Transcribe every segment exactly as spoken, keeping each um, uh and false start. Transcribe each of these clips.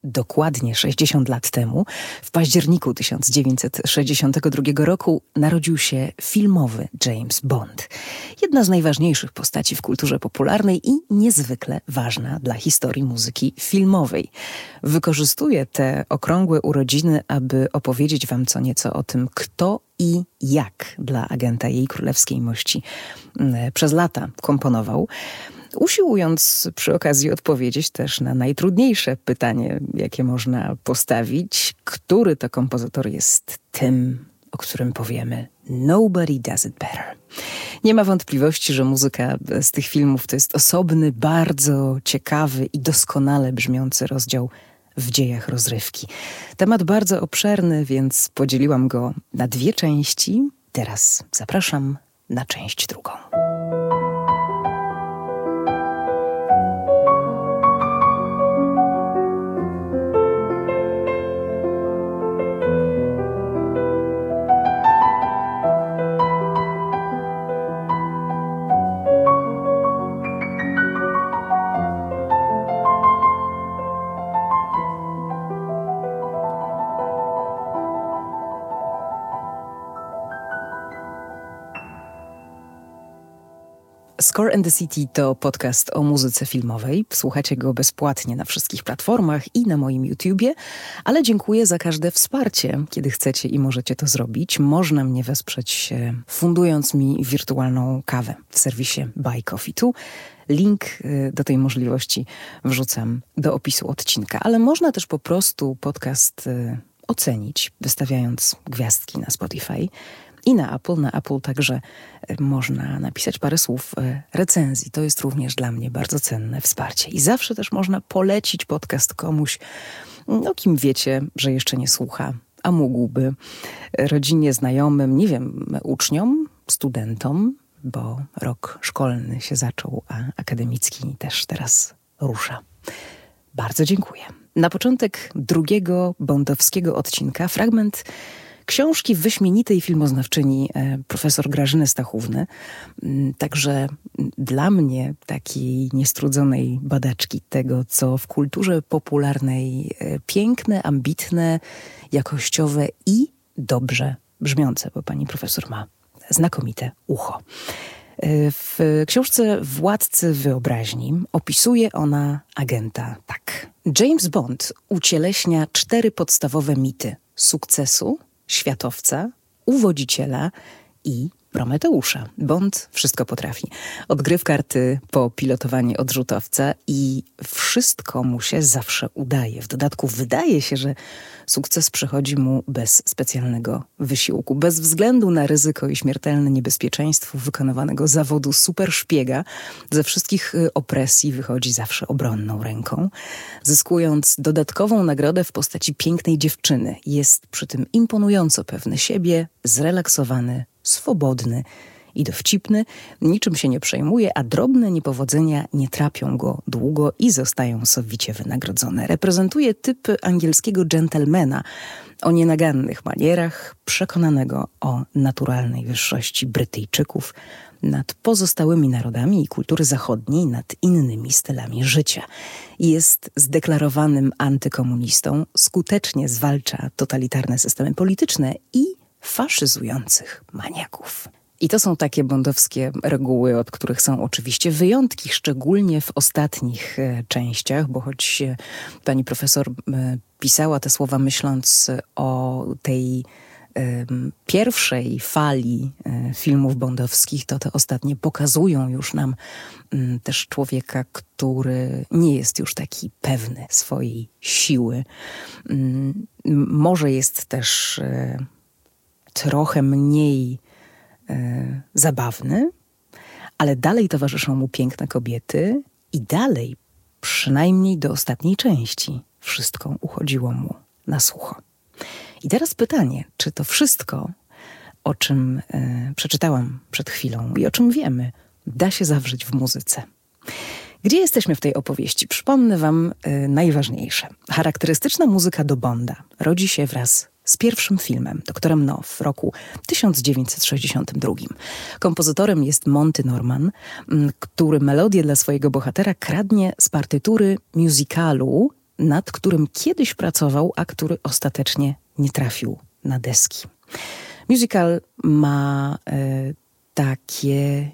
dokładnie sześćdziesiąt lat temu, w październiku tysiąc dziewięćset sześćdziesiątego drugiego roku, narodził się filmowy James Bond. Jedna z najważniejszych postaci w kulturze popularnej i niezwykle ważna dla historii muzyki filmowej. Wykorzystuję te okrągłe urodziny, aby opowiedzieć wam co nieco o tym, kto i jak dla agenta Jej Królewskiej Mości przez lata komponował, usiłując przy okazji odpowiedzieć też na najtrudniejsze pytanie, jakie można postawić, który to kompozytor jest tym, o którym powiemy Nobody Does It Better. Nie ma wątpliwości, że muzyka z tych filmów to jest osobny, bardzo ciekawy i doskonale brzmiący rozdział w dziejach rozrywki. Temat bardzo obszerny, więc podzieliłam go na dwie części. Teraz zapraszam na część drugą. Score and the City to podcast o muzyce filmowej. Słuchacie go bezpłatnie na wszystkich platformach i na moim YouTubie, ale dziękuję za każde wsparcie, kiedy chcecie i możecie to zrobić. Można mnie wesprzeć fundując mi wirtualną kawę w serwisie Buy Coffee Tu. Link do tej możliwości wrzucam do opisu odcinka, ale można też po prostu podcast ocenić, wystawiając gwiazdki na Spotify i na Apple. Na Apple także można napisać parę słów recenzji. To jest również dla mnie bardzo cenne wsparcie. I zawsze też można polecić podcast komuś, o kim wiecie, że jeszcze nie słucha, a mógłby. Rodzinie, znajomym, nie wiem, uczniom, studentom, bo rok szkolny się zaczął, a akademicki też teraz rusza. Bardzo dziękuję. Na początek drugiego bondowskiego odcinka fragment książki wyśmienitej filmoznawczyni profesor Grażyny Stachówny, także dla mnie takiej niestrudzonej badaczki tego, co w kulturze popularnej piękne, ambitne, jakościowe i dobrze brzmiące, bo pani profesor ma znakomite ucho. W książce Władcy Wyobraźni opisuje ona agenta tak. James Bond ucieleśnia cztery podstawowe mity sukcesu, światowca, uwodziciela i Prometeusza. Bond wszystko potrafi. Od gry w karty po pilotowanie odrzutowca i wszystko mu się zawsze udaje. W dodatku wydaje się, że sukces przychodzi mu bez specjalnego wysiłku. Bez względu na ryzyko i śmiertelne niebezpieczeństwo wykonywanego zawodu superszpiega, ze wszystkich opresji wychodzi zawsze obronną ręką. Zyskując dodatkową nagrodę w postaci pięknej dziewczyny. Jest przy tym imponująco pewny siebie, zrelaksowany, swobodny i dowcipny, niczym się nie przejmuje, a drobne niepowodzenia nie trapią go długo i zostają sowicie wynagrodzone. Reprezentuje typ angielskiego dżentelmena o nienagannych manierach, przekonanego o naturalnej wyższości Brytyjczyków nad pozostałymi narodami i kultury zachodniej, nad innymi stylami życia. Jest zdeklarowanym antykomunistą, skutecznie zwalcza totalitarne systemy polityczne i faszyzujących maniaków. I to są takie bondowskie reguły, od których są oczywiście wyjątki, szczególnie w ostatnich e, częściach, bo choć e, pani profesor e, pisała te słowa myśląc o tej e, pierwszej fali e, filmów bondowskich, to te ostatnie pokazują już nam m, też człowieka, który nie jest już taki pewny swojej siły. M, może jest też e, trochę mniej e, zabawny, ale dalej towarzyszą mu piękne kobiety i dalej, przynajmniej do ostatniej części, wszystko uchodziło mu na sucho. I teraz pytanie, czy to wszystko, o czym e, przeczytałam przed chwilą i o czym wiemy, da się zawrzeć w muzyce? Gdzie jesteśmy w tej opowieści? Przypomnę wam e, najważniejsze. Charakterystyczna muzyka do Bonda rodzi się wraz z pierwszym filmem, Doktorem No, w roku tysiąc dziewięćset sześćdziesiątym drugim. Kompozytorem jest Monty Norman, który melodię dla swojego bohatera kradnie z partytury musicalu nad którym kiedyś pracował, a który ostatecznie nie trafił na deski. Musical ma e, takie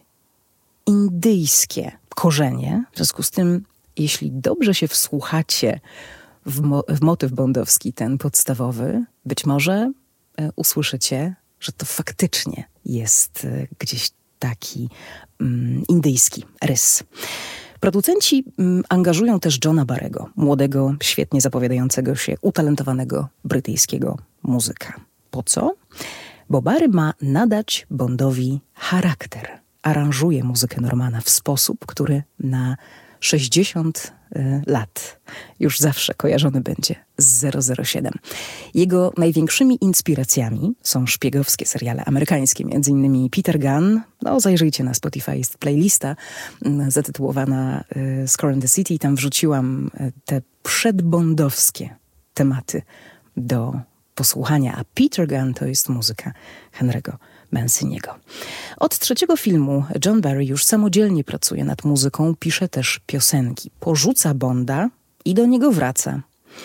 indyjskie korzenie. W związku z tym, jeśli dobrze się wsłuchacie w, mo- w motyw bondowski, ten podstawowy, być może e, usłyszycie, że to faktycznie jest e, gdzieś taki mm, indyjski rys. Producenci mm, angażują też Johna Barry'ego, młodego, świetnie zapowiadającego się, utalentowanego brytyjskiego muzyka. Po co? Bo Barry ma nadać Bondowi charakter. Aranżuje muzykę Normana w sposób, który na sześćdziesiąt y, lat już zawsze kojarzony będzie z zero zero siedem. Jego największymi inspiracjami są szpiegowskie seriale amerykańskie, między innymi Peter Gunn. No, zajrzyjcie na Spotify, jest playlista y, zatytułowana y, Score and the City. Tam wrzuciłam y, te przedbondowskie tematy do posłuchania, a Peter Gunn to jest muzyka Henry'ego Manciniego. Od trzeciego filmu John Barry już samodzielnie pracuje nad muzyką, pisze też piosenki. Porzuca Bonda i do niego wraca.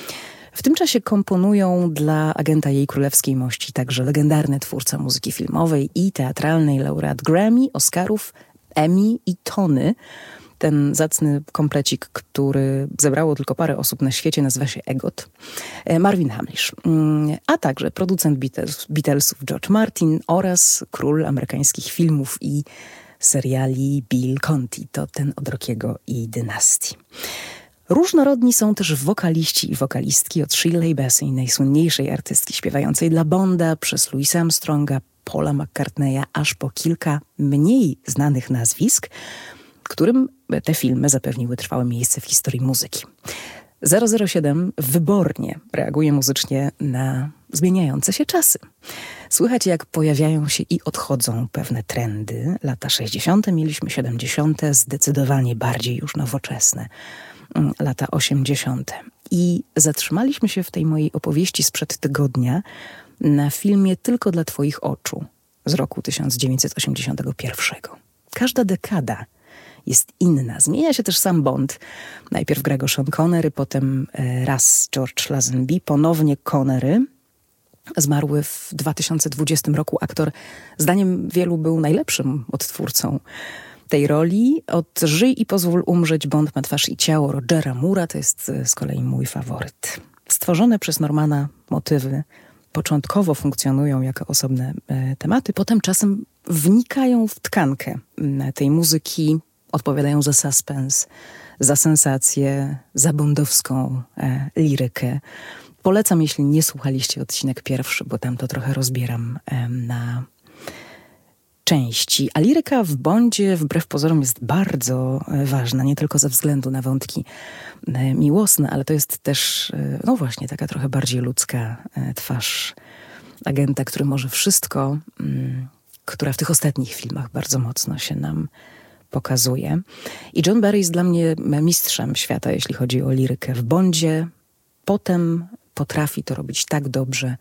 W tym czasie komponują dla agenta Jej Królewskiej Mości także legendarny twórca muzyki filmowej i teatralnej, laureat Grammy, Oscarów, Emmy i Tony. Ten zacny komplecik, który zebrało tylko parę osób na świecie, nazywa się EGOT. Marvin Hamlisch, a także producent Beatles, Beatlesów George Martin oraz król amerykańskich filmów i seriali Bill Conti. To ten od Rockiego i dynastii. Różnorodni są też wokaliści i wokalistki, od Shirley Bassey, najsłynniejszej artystki śpiewającej dla Bonda, przez Louisa Armstronga, Paula McCartneya, aż po kilka mniej znanych nazwisk, którym te filmy zapewniły trwałe miejsce w historii muzyki. zero zero siedem wybornie reaguje muzycznie na zmieniające się czasy. Słychać, jak pojawiają się i odchodzą pewne trendy. Lata sześćdziesiąte mieliśmy, siedemdziesiąte, zdecydowanie bardziej już nowoczesne. Lata osiemdziesiąte. I zatrzymaliśmy się w tej mojej opowieści sprzed tygodnia na filmie Tylko dla twoich oczu z roku tysiąc dziewięćset osiemdziesiątego pierwszego. Każda dekada jest inna. Zmienia się też sam Bond. Najpierw gra go Sean Connery, potem raz George Lazenby, ponownie Connery. Zmarły w dwa tysiące dwudziestym roku aktor, zdaniem wielu był najlepszym odtwórcą tej roli. Od Żyj i pozwól umrzeć, Bond ma twarz i ciało Rogera Moore'a, to jest z kolei mój faworyt. Stworzone przez Normana motywy początkowo funkcjonują jako osobne e, tematy, potem czasem wnikają w tkankę e, tej muzyki, odpowiadają za suspens, za sensację, za bondowską e, lirykę. Polecam, jeśli nie słuchaliście, odcinek pierwszy, bo tam to trochę rozbieram e, na części. A liryka w Bondzie wbrew pozorom jest bardzo e, ważna, nie tylko ze względu na wątki e, miłosne, ale to jest też, e, no właśnie, taka trochę bardziej ludzka e, twarz agenta, który może wszystko, m, która w tych ostatnich filmach bardzo mocno się nam pokazuje. I John Barry jest dla mnie mistrzem świata, jeśli chodzi o lirykę w Bondzie. Potem potrafi to robić tak dobrze,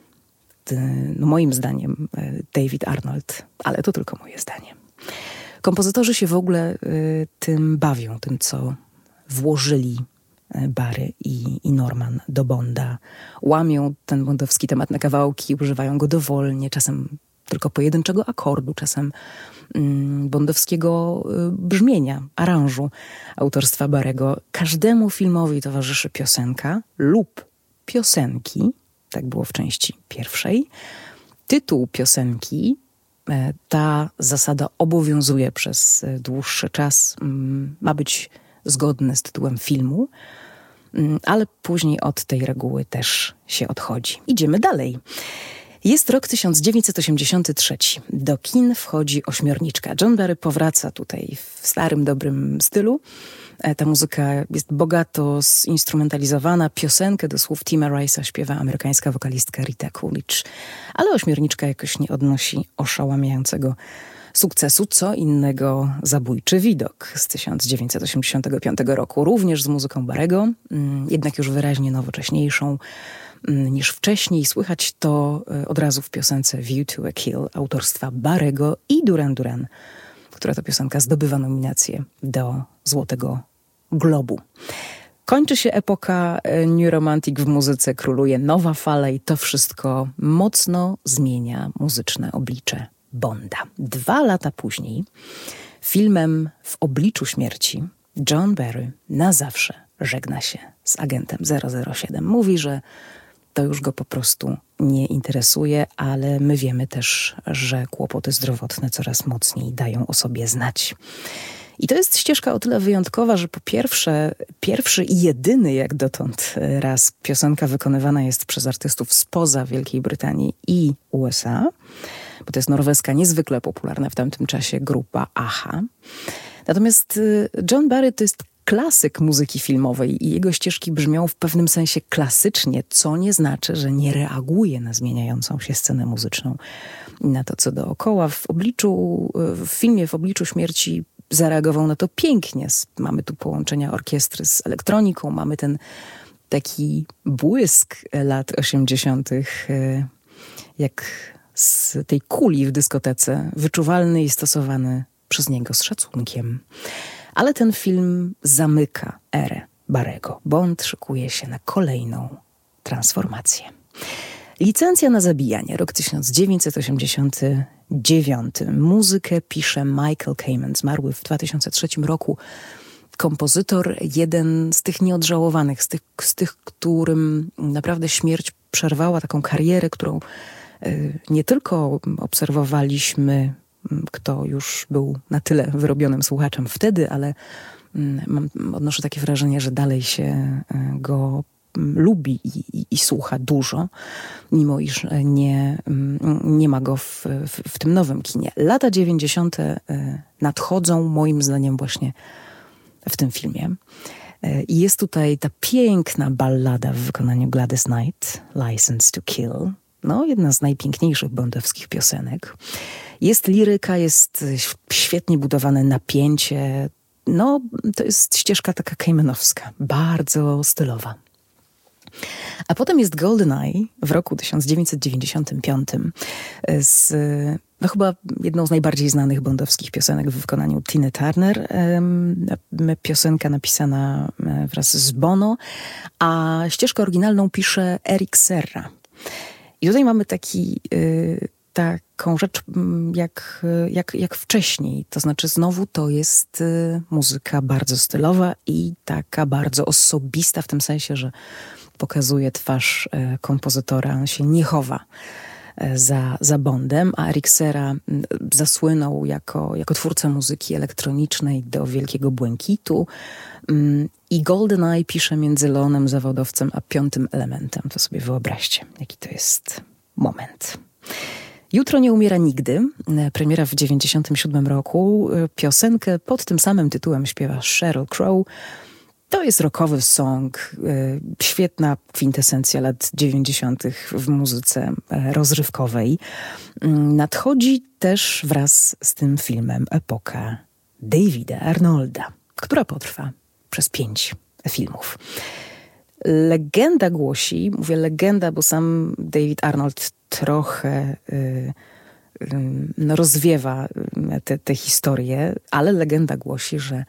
no moim zdaniem, David Arnold, ale to tylko moje zdanie. Kompozytorzy się w ogóle y, tym bawią, tym co włożyli Barry i, i Norman do Bonda. Łamią ten bondowski temat na kawałki, używają go dowolnie, czasem tylko pojedynczego akordu, czasem mm, bondowskiego y, brzmienia, aranżu autorstwa Barry'ego. Każdemu filmowi towarzyszy piosenka lub piosenki, tak było w części pierwszej. Tytuł piosenki, y, ta zasada obowiązuje przez y, dłuższy czas, y, ma być zgodny z tytułem filmu, y, ale później od tej reguły też się odchodzi. Idziemy dalej. Jest rok tysiąc dziewięćset osiemdziesiąty trzeci. Do kin wchodzi ośmiorniczka. John Barry powraca tutaj w starym, dobrym stylu. Ta muzyka jest bogato zinstrumentalizowana. Piosenkę do słów Tima Rice'a śpiewa amerykańska wokalistka Rita Coolidge. Ale ośmiorniczka jakoś nie odnosi oszałamiającego sukcesu. Co innego Zabójczy widok z tysiąc dziewięćset osiemdziesiątego piątego roku. Również z muzyką Barry'ego, jednak już wyraźnie nowocześniejszą niż wcześniej. Słychać to od razu w piosence View to a Kill autorstwa Barry'ego i Duran Duran, która to piosenka zdobywa nominację do Złotego Globu. Kończy się epoka New Romantic w muzyce, króluje nowa fala i to wszystko mocno zmienia muzyczne oblicze Bonda. Dwa lata później filmem W obliczu śmierci John Barry na zawsze żegna się z agentem zero zero siedem. Mówi, że to już go po prostu nie interesuje, ale my wiemy też, że kłopoty zdrowotne coraz mocniej dają o sobie znać. I to jest ścieżka o tyle wyjątkowa, że po pierwsze, pierwszy i jedyny jak dotąd raz piosenka wykonywana jest przez artystów spoza Wielkiej Brytanii i U S A, bo to jest norweska, niezwykle popularna w tamtym czasie grupa Aha. Natomiast John Barry to jest klasyk muzyki filmowej i jego ścieżki brzmią w pewnym sensie klasycznie, co nie znaczy, że nie reaguje na zmieniającą się scenę muzyczną i na to, co dookoła. W obliczu, w filmie W obliczu śmierci zareagował na to pięknie. Mamy tu połączenia orkiestry z elektroniką, mamy ten taki błysk lat osiemdziesiątych, jak z tej kuli w dyskotece, wyczuwalny i stosowany przez niego z szacunkiem. Ale ten film zamyka erę Barrego. Bond szykuje się na kolejną transformację. Licencja na zabijanie, rok tysiąc dziewięćset osiemdziesiąty dziewiąty. Muzykę pisze Michael Kamen, zmarły w dwa tysiące trzecim roku. Kompozytor, jeden z tych nieodżałowanych, z tych, z tych, którym naprawdę śmierć przerwała taką karierę, którą y, nie tylko obserwowaliśmy, kto już był na tyle wyrobionym słuchaczem wtedy, ale y, mam, odnoszę takie wrażenie, że dalej się y, go lubi i, i, i słucha dużo, mimo iż nie, nie ma go w, w, w tym nowym kinie. Lata dziewięćdziesiąte nadchodzą moim zdaniem właśnie w tym filmie. I jest tutaj ta piękna ballada w wykonaniu Gladys Knight, License to Kill. No, jedna z najpiękniejszych bondowskich piosenek. Jest liryka, jest świetnie budowane napięcie. No, to jest ścieżka taka kamenowska, bardzo stylowa. A potem jest GoldenEye w roku tysiąc dziewięćset dziewięćdziesiątym piątym z no chyba jedną z najbardziej znanych bondowskich piosenek w wykonaniu Tiny Turner. Piosenka napisana wraz z Bono, a ścieżkę oryginalną pisze Eric Serra. I tutaj mamy taki, taką rzecz jak, jak, jak wcześniej. To znaczy znowu to jest muzyka bardzo stylowa i taka bardzo osobista w tym sensie, że pokazuje twarz kompozytora, on się nie chowa za, za Bondem, a Eric Serra zasłynął jako, jako twórca muzyki elektronicznej do Wielkiego Błękitu i GoldenEye pisze między Leonem Zawodowcem a Piątym Elementem. To sobie wyobraźcie, jaki to jest moment. Jutro nie umiera nigdy, premiera w dziewięćdziesiątym siódmym roku. Piosenkę pod tym samym tytułem śpiewa Sheryl Crow. To jest rockowy song, y, świetna kwintesencja lat dziewięćdziesiątych w muzyce y, rozrywkowej. Y, nadchodzi też wraz z tym filmem epoka Davida Arnolda, która potrwa przez pięć filmów. Legenda głosi, mówię legenda, bo sam David Arnold trochę y, y, no rozwiewa tę historię, ale legenda głosi, że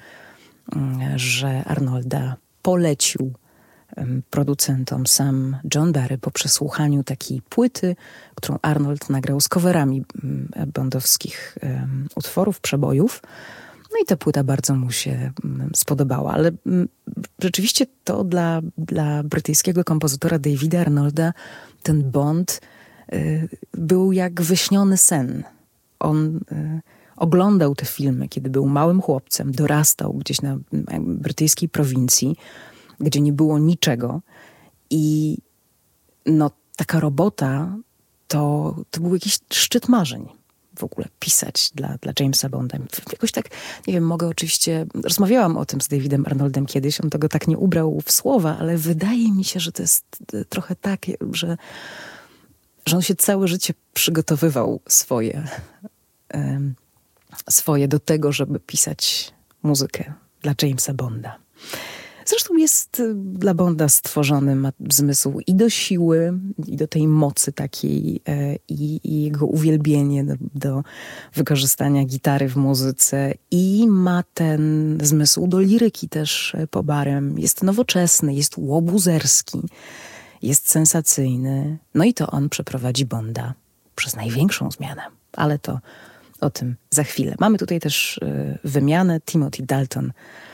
że Arnolda polecił producentom sam John Barry po przesłuchaniu takiej płyty, którą Arnold nagrał z coverami bondowskich um, utworów, przebojów. No i ta płyta bardzo mu się um, spodobała, ale um, rzeczywiście to dla, dla brytyjskiego kompozytora Davida Arnolda ten Bond y, był jak wyśniony sen. On y, oglądał te filmy, kiedy był małym chłopcem, dorastał gdzieś na brytyjskiej prowincji, gdzie nie było niczego. I no, taka robota to, to był jakiś szczyt marzeń w ogóle pisać dla, dla Jamesa Bonda. Jakoś tak, nie wiem, mogę oczywiście, rozmawiałam o tym z Davidem Arnoldem kiedyś, on tego tak nie ubrał w słowa, ale wydaje mi się, że to jest trochę tak, że, że on się całe życie przygotowywał swoje um, swoje do tego, żeby pisać muzykę dla Jamesa Bonda. Zresztą jest dla Bonda stworzony, ma zmysł i do siły, i do tej mocy takiej, i, i jego uwielbienie do, do wykorzystania gitary w muzyce, i ma ten zmysł do liryki też po barem. Jest nowoczesny, jest łobuzerski, jest sensacyjny. No i to on przeprowadzi Bonda przez największą zmianę, ale to o tym za chwilę. Mamy tutaj też wymianę. Timothy Dalton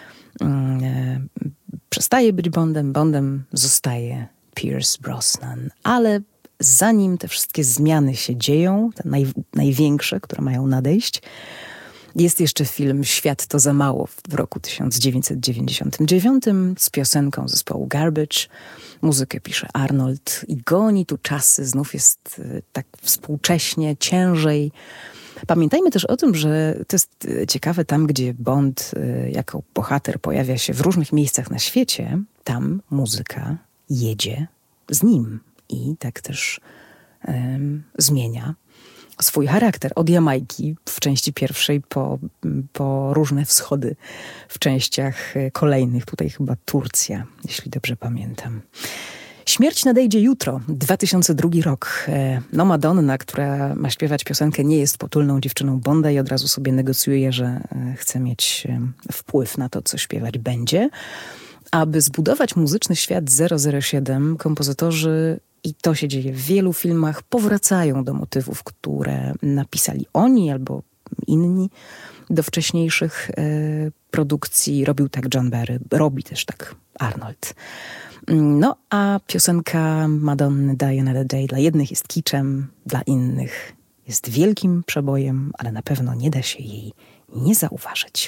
przestaje być Bondem, Bondem zostaje Pierce Brosnan. Ale zanim te wszystkie zmiany się dzieją, te naj, największe, które mają nadejść, jest jeszcze film Świat to za mało w roku tysiąc dziewięćset dziewięćdziesiątym dziewiątym z piosenką zespołu Garbage. Muzykę pisze Arnold i goni tu czasy. Znów jest tak współcześnie, ciężej. Pamiętajmy też o tym, że to jest ciekawe, tam gdzie Bond jako bohater pojawia się w różnych miejscach na świecie, tam muzyka jedzie z nim i tak też um, zmienia swój charakter. Od Jamajki w części pierwszej po, po różne wschody w częściach kolejnych. Tutaj chyba Turcja, jeśli dobrze pamiętam. Śmierć nadejdzie jutro, dwa tysiące drugi rok. No Madonna, która ma śpiewać piosenkę, nie jest potulną dziewczyną Bonda i od razu sobie negocjuje, że chce mieć wpływ na to, co śpiewać będzie. Aby zbudować muzyczny świat zero zero siedem, kompozytorzy, i to się dzieje w wielu filmach, powracają do motywów, które napisali oni albo inni do wcześniejszych e, produkcji. Robił tak John Barry, robi też tak Arnold. No a piosenka Madonny Die Another Day dla jednych jest kiczem, dla innych jest wielkim przebojem, ale na pewno nie da się jej nie zauważyć.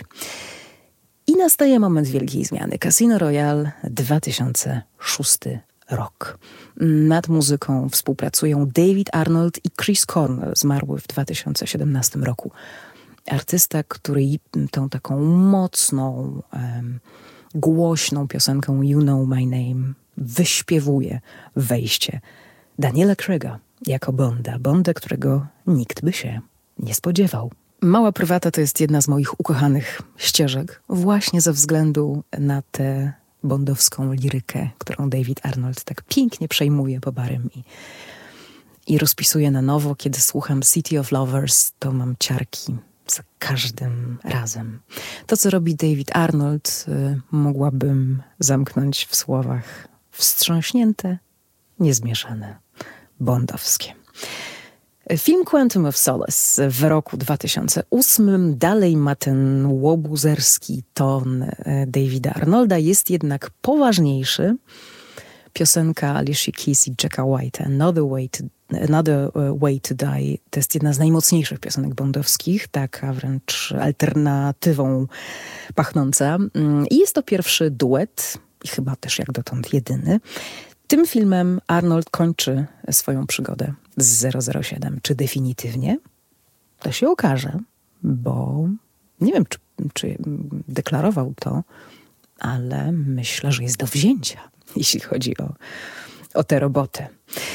I nastaje moment wielkiej zmiany. Casino Royale, dwa tysiące szósty rok. Nad muzyką współpracują David Arnold i Chris Cornell, zmarły w dwa tysiące siedemnastym roku. Artysta, który tą taką mocną, um, głośną piosenką You Know My Name wyśpiewuje wejście Daniela Craiga jako Bonda. Bonda, którego nikt by się nie spodziewał. Mała prywata to jest jedna z moich ukochanych ścieżek właśnie ze względu na tę bondowską lirykę, którą David Arnold tak pięknie przejmuje po barem i, i rozpisuje na nowo. Kiedy słucham City of Lovers, to mam ciarki za każdym razem. To, co robi David Arnold, y, mogłabym zamknąć w słowach wstrząśnięte, niezmieszane, bondowskie. Film Quantum of Solace w roku dwa tysiące ósmym dalej ma ten łobuzerski ton Davida Arnolda, jest jednak poważniejszy. Piosenka Alicia Keys i Jacka White'a, Another Way to, Another Way to Die, to jest jedna z najmocniejszych piosenek bondowskich, taka wręcz alternatywą pachnąca. I jest to pierwszy duet, i chyba też jak dotąd jedyny. Tym filmem Arnold kończy swoją przygodę z zero zero siedem. Czy definitywnie? To się okaże, bo nie wiem, czy, czy deklarował to, ale myślę, że jest do wzięcia, jeśli chodzi o, o tę robotę.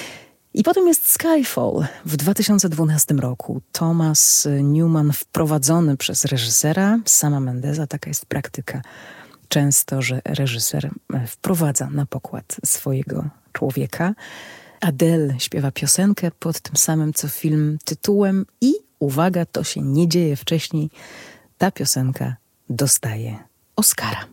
I potem jest Skyfall w dwa tysiące dwunastym roku. Thomas Newman wprowadzony przez reżysera Sama Mendesa. Taka jest praktyka często, że reżyser wprowadza na pokład swojego człowieka. Adele śpiewa piosenkę pod tym samym co film tytułem i uwaga, to się nie dzieje wcześniej. Ta piosenka dostaje Oscara.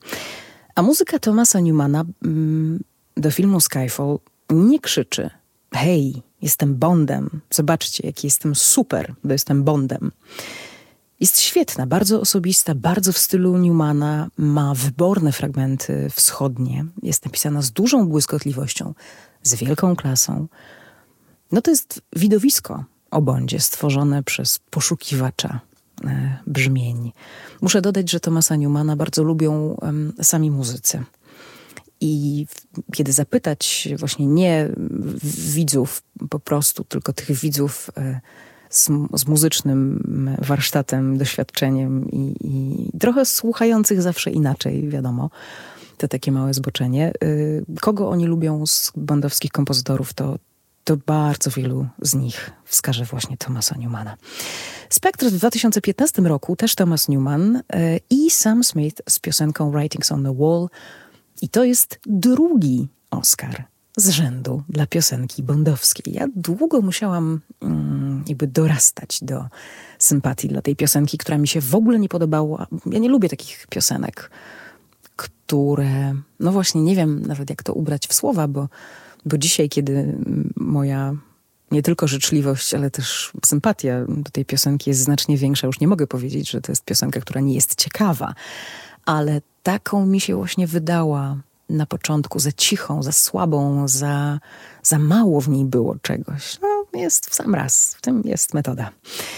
A muzyka Thomasa Newmana mm, do filmu Skyfall nie krzyczy: hej, jestem Bondem, zobaczcie, jaki jestem super, bo jestem Bondem. Jest świetna, bardzo osobista, bardzo w stylu Newmana, ma wyborne fragmenty wschodnie, jest napisana z dużą błyskotliwością, z wielką klasą. No to jest widowisko o Bondzie stworzone przez poszukiwacza e, brzmień. Muszę dodać, że Thomasa Newmana bardzo lubią e, sami muzycy. I kiedy zapytać właśnie nie widzów po prostu, tylko tych widzów e, z, z muzycznym warsztatem, doświadczeniem i, i trochę słuchających zawsze inaczej, wiadomo, to takie małe zboczenie. Y, kogo oni lubią z bondowskich kompozytorów, to, to bardzo wielu z nich wskaże właśnie Thomasa Newmana. Spectre w dwa tysiące piętnastym roku też Thomas Newman y, i Sam Smith z piosenką Writings on the Wall I to jest drugi Oscar z rzędu dla piosenki bondowskiej. Ja długo musiałam mm, jakby dorastać do sympatii dla tej piosenki, która mi się w ogóle nie podobała. Ja nie lubię takich piosenek, które, no właśnie nie wiem nawet jak to ubrać w słowa, bo, bo dzisiaj, kiedy moja nie tylko życzliwość, ale też sympatia do tej piosenki jest znacznie większa, już nie mogę powiedzieć, że to jest piosenka, która nie jest ciekawa, ale taką mi się właśnie wydała na początku, za cichą, za słabą, za, za mało w niej było czegoś. No, jest w sam raz, w tym jest metoda.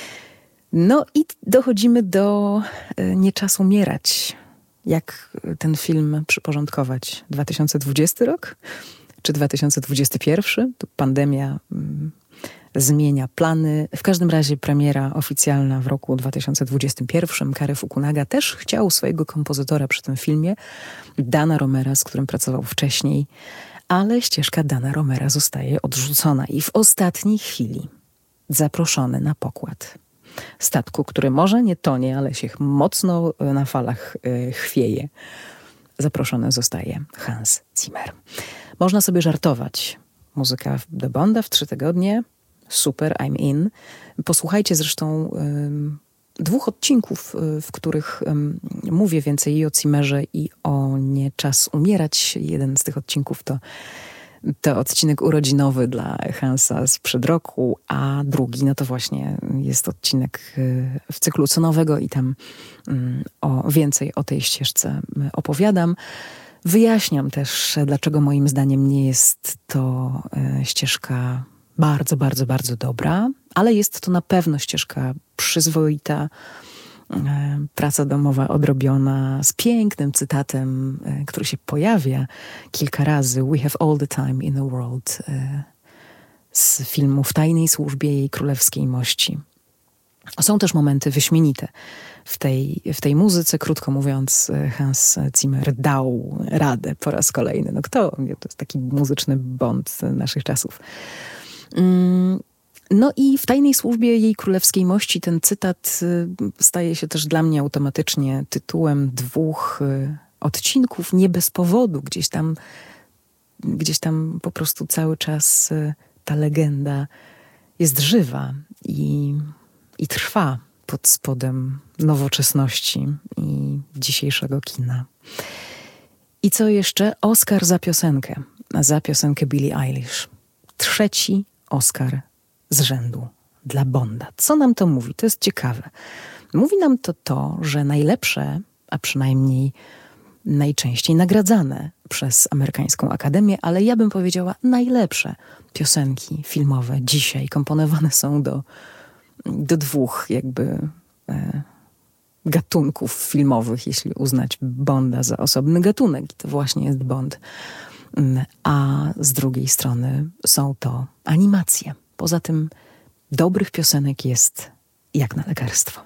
No i dochodzimy do y, Nie czas umierać. Jak ten film przyporządkować? dwa tysiące dwudziesty rok? Czy dwa tysiące dwudziesty pierwszy? Tu pandemia y, zmienia plany. W każdym razie premiera oficjalna w roku dwa tysiące dwudziestym pierwszym. Cary Fukunaga też chciał swojego kompozytora przy tym filmie, Dana Romera, z którym pracował wcześniej, ale ścieżka Dana Romera zostaje odrzucona i w ostatniej chwili zaproszony na pokład statku, który może nie tonie, ale się mocno na falach y, chwieje. Zaproszony zostaje Hans Zimmer. Można sobie żartować. Muzyka do Bonda w trzy tygodnie. Super, I'm in. Posłuchajcie zresztą y, dwóch odcinków, y, w których y, mówię więcej i o Zimmerze, i o Nie czas umierać. Jeden z tych odcinków to To odcinek urodzinowy dla Hansa sprzed roku, a drugi, no to właśnie jest odcinek w cyklu Co nowego i tam o więcej o tej ścieżce opowiadam. Wyjaśniam też, dlaczego moim zdaniem nie jest to ścieżka bardzo, bardzo, bardzo dobra, ale jest to na pewno ścieżka przyzwoita, praca domowa odrobiona, z pięknym cytatem, który się pojawia kilka razy. We have all the time in the world, z filmu W tajnej służbie jej królewskiej mości. Są też momenty wyśmienite w tej, w tej muzyce. Krótko mówiąc, Hans Zimmer dał radę po raz kolejny. No kto? To jest taki muzyczny Bond naszych czasów. Mm. No i W tajnej służbie jej królewskiej mości ten cytat staje się też dla mnie automatycznie tytułem dwóch odcinków, nie bez powodu. Gdzieś tam, gdzieś tam po prostu cały czas ta legenda jest żywa i, i trwa pod spodem nowoczesności i dzisiejszego kina. I co jeszcze? Oscar za piosenkę. Za piosenkę Billie Eilish. Trzeci Oscar z rzędu dla Bonda. Co nam to mówi? To jest ciekawe. Mówi nam to to, że najlepsze, a przynajmniej najczęściej nagradzane przez amerykańską akademię, ale ja bym powiedziała najlepsze piosenki filmowe dzisiaj komponowane są do, do dwóch jakby e, gatunków filmowych, jeśli uznać Bonda za osobny gatunek. I to właśnie jest Bond. A z drugiej strony są to animacje. Poza tym dobrych piosenek jest jak na lekarstwo.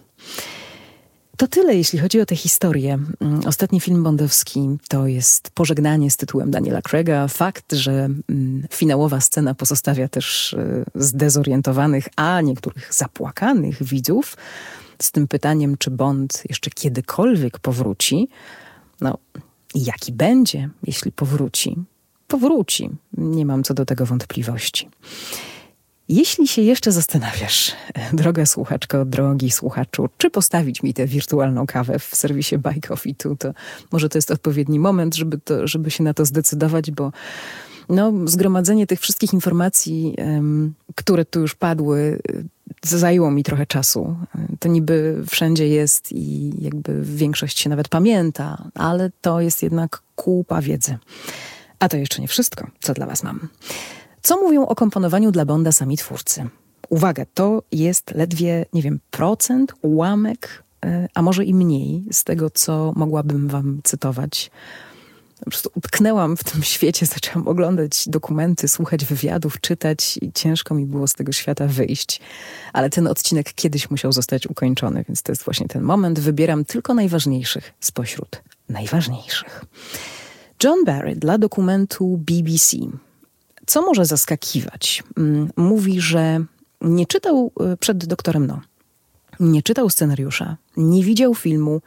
To tyle, jeśli chodzi o tę historię. Ostatni film bondowski to jest Pożegnanie z tytułem Daniela Craiga. Fakt, że finałowa scena pozostawia też zdezorientowanych, a niektórych zapłakanych widzów z tym pytaniem, czy Bond jeszcze kiedykolwiek powróci. No, jaki będzie, jeśli powróci? Powróci. Nie mam co do tego wątpliwości. Jeśli się jeszcze zastanawiasz, droga słuchaczko, drogi słuchaczu, czy postawić mi tę wirtualną kawę w serwisie Buy Coffee Tu, to może to jest odpowiedni moment, żeby, to, żeby się na to zdecydować, bo no, zgromadzenie tych wszystkich informacji, um, które tu już padły, zajęło mi trochę czasu. To niby wszędzie jest i jakby większość się nawet pamięta, ale to jest jednak kupa wiedzy. A to jeszcze nie wszystko, co dla was mam. Co mówią o komponowaniu dla Bonda sami twórcy? Uwaga, to jest ledwie, nie wiem, procent, ułamek, a może i mniej z tego, co mogłabym wam cytować. Po prostu utknęłam w tym świecie, zaczęłam oglądać dokumenty, słuchać wywiadów, czytać i ciężko mi było z tego świata wyjść. Ale ten odcinek kiedyś musiał zostać ukończony, więc to jest właśnie ten moment. Wybieram tylko najważniejszych spośród najważniejszych. John Barry dla dokumentu B B C. Co może zaskakiwać? Mówi, że nie czytał przed doktorem No. Nie czytał scenariusza, nie widział filmu,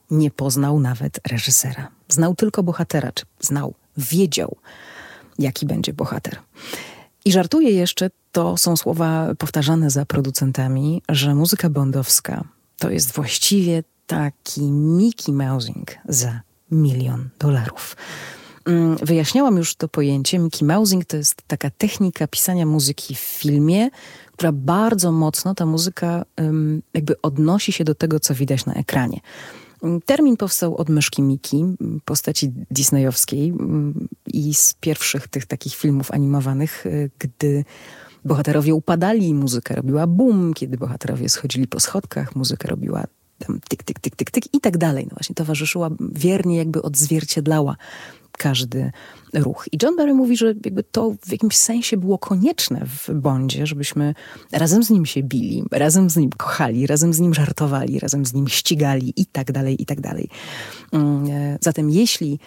Nie poznał nawet reżysera. Znał tylko bohatera, czy znał, wiedział, jaki będzie bohater. I żartuję jeszcze, to są słowa powtarzane za producentami, że muzyka bondowska to jest właściwie taki Mickey Mousing za milion dolarów. Wyjaśniałam już to pojęcie. Mickey Mousing to jest taka technika pisania muzyki w filmie, która bardzo mocno, ta muzyka um, jakby odnosi się do tego, co widać na ekranie. Termin powstał od myszki Miki, postaci disneyowskiej i z pierwszych tych takich filmów animowanych, gdy bohaterowie upadali, muzyka robiła bum, kiedy bohaterowie schodzili po schodkach, muzyka robiła tam tyk, tyk, tyk, tyk, tyk i tak dalej. No właśnie towarzyszyła wiernie, jakby odzwierciedlała każdy ruch. I John Barry mówi, że jakby to w jakimś sensie było konieczne w Bondzie, żebyśmy razem z nim się bili, razem z nim kochali, razem z nim żartowali, razem z nim ścigali i tak dalej, i tak dalej. Zatem jeśli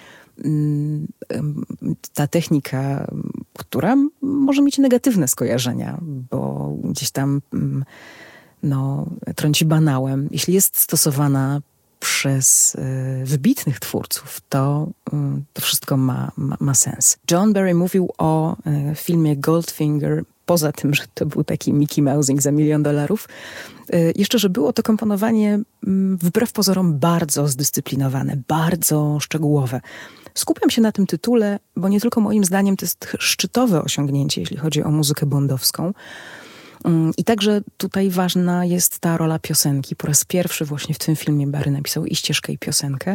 ta technika, która może mieć negatywne skojarzenia, bo gdzieś tam no, trąci banałem, jeśli jest stosowana przez y, wybitnych twórców, to, y, to wszystko ma, ma, ma sens. John Barry mówił o y, filmie Goldfinger, poza tym, że to był taki Mickey Mousing za milion dolarów, y, jeszcze, że było to komponowanie y, wbrew pozorom bardzo zdyscyplinowane, bardzo szczegółowe. Skupiam się na tym tytule, bo nie tylko moim zdaniem to jest szczytowe osiągnięcie, jeśli chodzi o muzykę bondowską. I także tutaj ważna jest ta rola piosenki. Po raz pierwszy właśnie w tym filmie Barry napisał i ścieżkę, i piosenkę.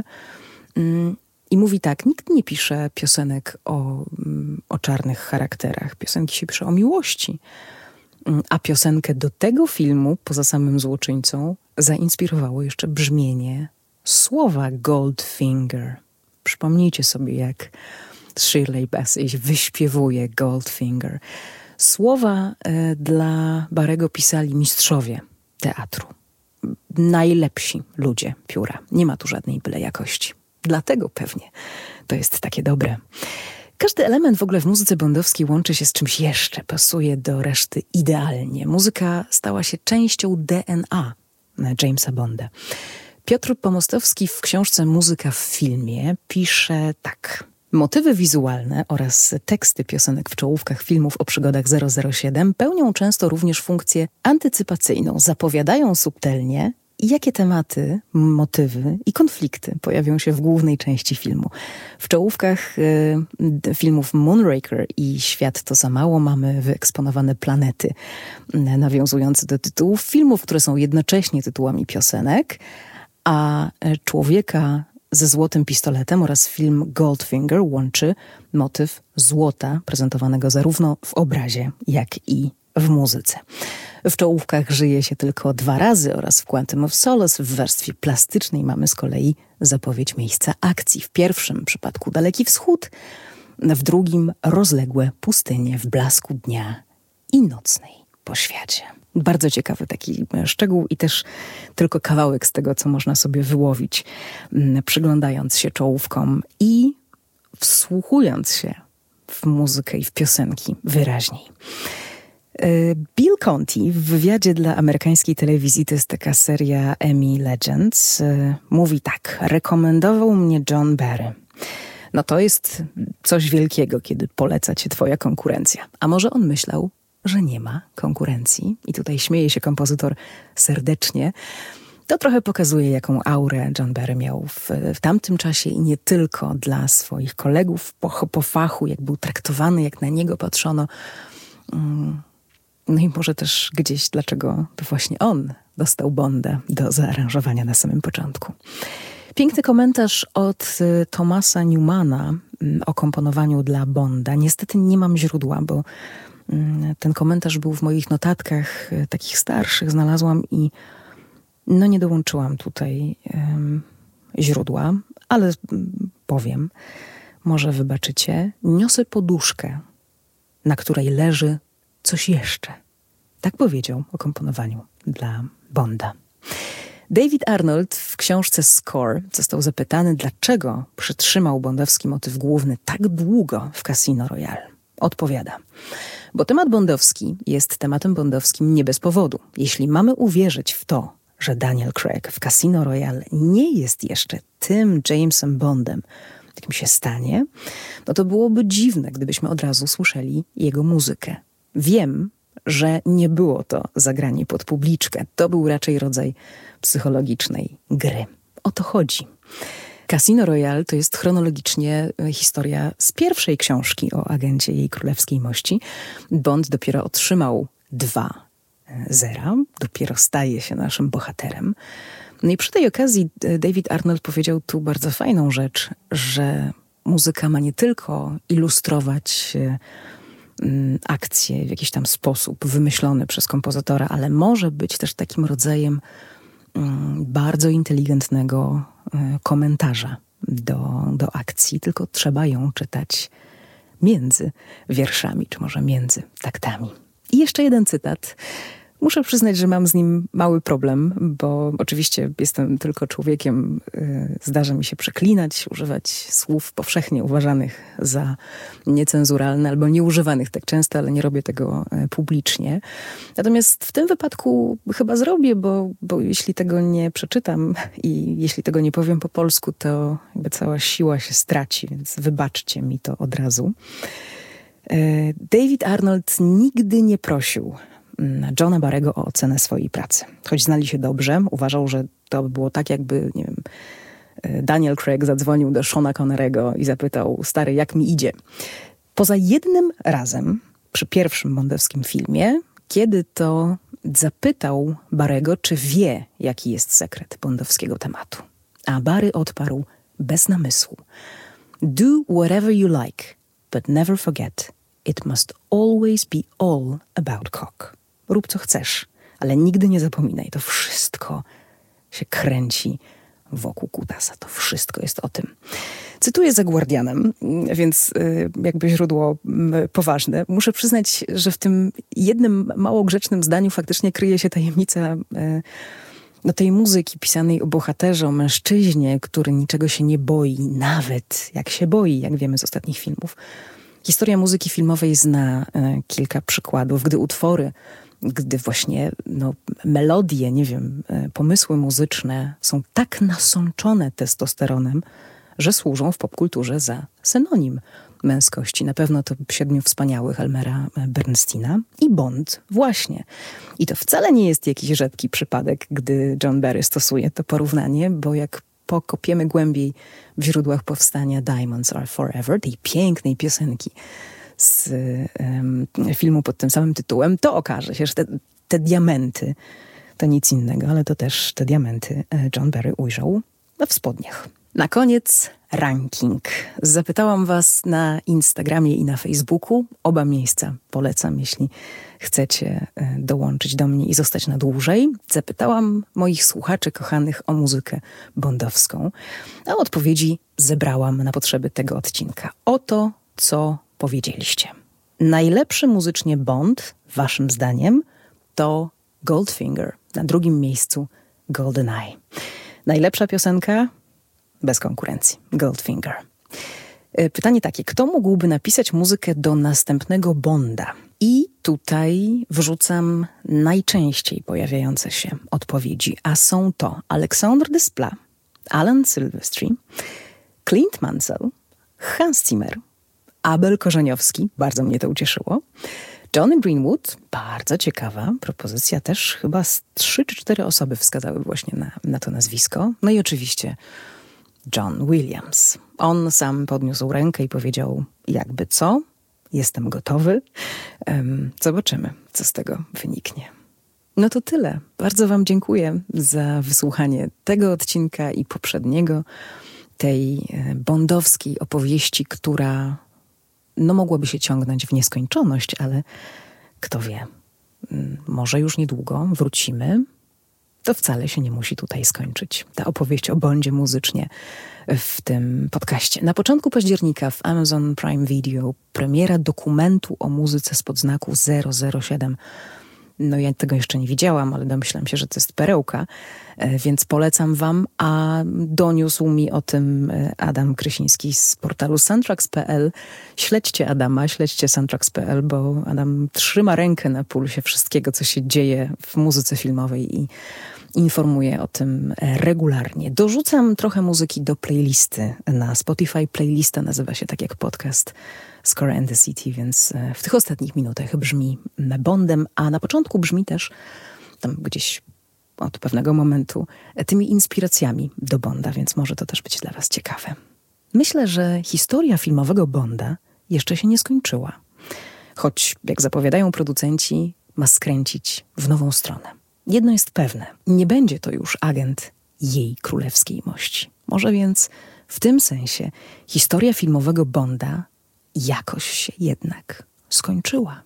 I mówi tak, nikt nie pisze piosenek o, o czarnych charakterach. Piosenki się pisze o miłości. A piosenkę do tego filmu, poza samym złoczyńcą, zainspirowało jeszcze brzmienie słowa Goldfinger. Przypomnijcie sobie, jak Shirley Bassey wyśpiewuje Goldfinger. Słowa y, dla Barrego pisali mistrzowie teatru. Najlepsi ludzie pióra. Nie ma tu żadnej byle jakości. Dlatego pewnie to jest takie dobre. Każdy element w ogóle w muzyce bondowskiej łączy się z czymś jeszcze, pasuje do reszty idealnie. Muzyka stała się częścią D N A Jamesa Bonda. Piotr Pomostowski w książce Muzyka w filmie pisze tak. Motywy wizualne oraz teksty piosenek w czołówkach filmów o przygodach zero zero siedem pełnią często również funkcję antycypacyjną. Zapowiadają subtelnie, jakie tematy, motywy i konflikty pojawią się w głównej części filmu. W czołówkach y, filmów Moonraker i Świat to za mało mamy wyeksponowane planety, y, nawiązujące do tytułów filmów, które są jednocześnie tytułami piosenek, a Człowieka ze złotym pistoletem oraz film Goldfinger łączy motyw złota, prezentowanego zarówno w obrazie, jak i w muzyce. W czołówkach żyje się tylko dwa razy oraz w Quantum of Solace w warstwie plastycznej mamy z kolei zapowiedź miejsca akcji. W pierwszym przypadku Daleki Wschód, w drugim rozległe pustynie w blasku dnia i nocnej poświacie. Bardzo ciekawy taki szczegół i też tylko kawałek z tego, co można sobie wyłowić, przyglądając się czołówkom i wsłuchując się w muzykę i w piosenki wyraźniej. Bill Conti w wywiadzie dla amerykańskiej telewizji, to jest taka seria Emmy Legends, mówi tak: rekomendował mnie John Barry. No to jest coś wielkiego, kiedy poleca cię twoja konkurencja. A może on myślał, że nie ma konkurencji? I tutaj śmieje się kompozytor serdecznie. To trochę pokazuje, jaką aurę John Barry miał w, w tamtym czasie i nie tylko dla swoich kolegów po, po fachu, jak był traktowany, jak na niego patrzono. No i może też gdzieś, dlaczego to właśnie on dostał Bonda do zaaranżowania na samym początku. Piękny komentarz od Thomasa Newmana o komponowaniu dla Bonda. Niestety nie mam źródła, bo ten komentarz był w moich notatkach takich starszych, znalazłam i no nie dołączyłam tutaj um, źródła, ale powiem, może wybaczycie, niosę poduszkę, na której leży coś jeszcze. Tak powiedział o komponowaniu dla Bonda. David Arnold w książce Score został zapytany, dlaczego przytrzymał bondowski motyw główny tak długo w Casino Royale. Odpowiada: bo temat bondowski jest tematem bondowskim nie bez powodu. Jeśli mamy uwierzyć w to, że Daniel Craig w Casino Royale nie jest jeszcze tym Jamesem Bondem, jakim się stanie, no to byłoby dziwne, gdybyśmy od razu słyszeli jego muzykę. Wiem, że nie było to zagranie pod publiczkę. To był raczej rodzaj psychologicznej gry. O to chodzi. Casino Royale to jest chronologicznie historia z pierwszej książki o agencie Jej Królewskiej Mości. Bond dopiero otrzymał dwa zera, dopiero staje się naszym bohaterem. No i przy tej okazji David Arnold powiedział tu bardzo fajną rzecz, że muzyka ma nie tylko ilustrować akcję w jakiś tam sposób wymyślony przez kompozytora, ale może być też takim rodzajem bardzo inteligentnego komentarza do, do akcji, tylko trzeba ją czytać między wierszami, czy może między taktami. I jeszcze jeden cytat. Muszę przyznać, że mam z nim mały problem, bo oczywiście jestem tylko człowiekiem, zdarza mi się przeklinać, używać słów powszechnie uważanych za niecenzuralne albo nieużywanych tak często, ale nie robię tego publicznie. Natomiast w tym wypadku chyba zrobię, bo, bo jeśli tego nie przeczytam i jeśli tego nie powiem po polsku, to jakby cała siła się straci, więc wybaczcie mi to od razu. David Arnold nigdy nie prosił Johna Barry'ego o ocenę swojej pracy. Choć znali się dobrze, uważał, że to by było tak, jakby, nie wiem, Daniel Craig zadzwonił do Seana Connery'ego i zapytał: stary, jak mi idzie? Poza jednym razem, przy pierwszym bondowskim filmie, kiedy to zapytał Barry'ego, czy wie, jaki jest sekret bondowskiego tematu. A Barry odparł bez namysłu: do whatever you like, but never forget, it must always be all about cock. Rób co chcesz, ale nigdy nie zapominaj, to wszystko się kręci wokół kutasa. To wszystko jest o tym. Cytuję za Guardianem, więc jakby źródło poważne. Muszę przyznać, że w tym jednym mało grzecznym zdaniu faktycznie kryje się tajemnica no, tej muzyki pisanej o bohaterze, o mężczyźnie, który niczego się nie boi, nawet jak się boi, jak wiemy z ostatnich filmów. Historia muzyki filmowej zna e, kilka przykładów, gdy utwory, gdy właśnie no, melodie, nie wiem, e, pomysły muzyczne są tak nasączone testosteronem, że służą w popkulturze za synonim męskości. Na pewno to Siedmiu Wspaniałych Elmera Bernsteina i Bond właśnie. I to wcale nie jest jakiś rzadki przypadek, gdy John Barry stosuje to porównanie, bo jak pokopiemy głębiej w źródłach powstania Diamonds Are Forever, tej pięknej piosenki z um, filmu pod tym samym tytułem, to okaże się, że te, te diamenty to nic innego, ale to też te diamenty John Barry ujrzał w spodniach. Na koniec ranking. Zapytałam was na Instagramie i na Facebooku. Oba miejsca polecam, jeśli chcecie dołączyć do mnie i zostać na dłużej. Zapytałam moich słuchaczy kochanych o muzykę bondowską, a odpowiedzi zebrałam na potrzeby tego odcinka. Oto, co powiedzieliście. Najlepszy muzycznie Bond, waszym zdaniem, to Goldfinger. Na drugim miejscu GoldenEye. Najlepsza piosenka? Bez konkurencji. Goldfinger. Pytanie takie, kto mógłby napisać muzykę do następnego Bonda? I tutaj wrzucam najczęściej pojawiające się odpowiedzi, a są to Alexandre Desplat, Alan Silvestri, Clint Mansell, Hans Zimmer, Abel Korzeniowski, bardzo mnie to ucieszyło, Johnny Greenwood, bardzo ciekawa propozycja, też chyba z trzy czy cztery osoby wskazały właśnie na, na to nazwisko. No i oczywiście John Williams. On sam podniósł rękę i powiedział, jakby co, jestem gotowy. Um, zobaczymy, co z tego wyniknie. No to tyle. Bardzo wam dziękuję za wysłuchanie tego odcinka i poprzedniego, tej bondowskiej opowieści, która no mogłaby się ciągnąć w nieskończoność, ale kto wie, może już niedługo wrócimy. To wcale się nie musi tutaj skończyć. Ta opowieść o Bondzie muzycznie w tym podcaście. Na początku października w Amazon Prime Video premiera dokumentu o muzyce spod znaku zero zero siedem. No ja tego jeszcze nie widziałam, ale domyślam się, że to jest perełka, więc polecam wam, a doniósł mi o tym Adam Krysiński z portalu soundtracks kropka p l. Śledźcie Adama, śledźcie soundtracks kropka p l, bo Adam trzyma rękę na pulsie wszystkiego, co się dzieje w muzyce filmowej i Informuję o tym regularnie. Dorzucam trochę muzyki do playlisty na Spotify. Playlista nazywa się tak jak podcast Score and the City, więc w tych ostatnich minutach brzmi Bondem, a na początku brzmi też tam gdzieś od pewnego momentu tymi inspiracjami do Bonda, więc może to też być dla was ciekawe. Myślę, że historia filmowego Bonda jeszcze się nie skończyła. Choć, jak zapowiadają producenci, ma skręcić w nową stronę. Jedno jest pewne, nie będzie to już agent jej królewskiej mości. Może więc w tym sensie historia filmowego Bonda jakoś się jednak skończyła.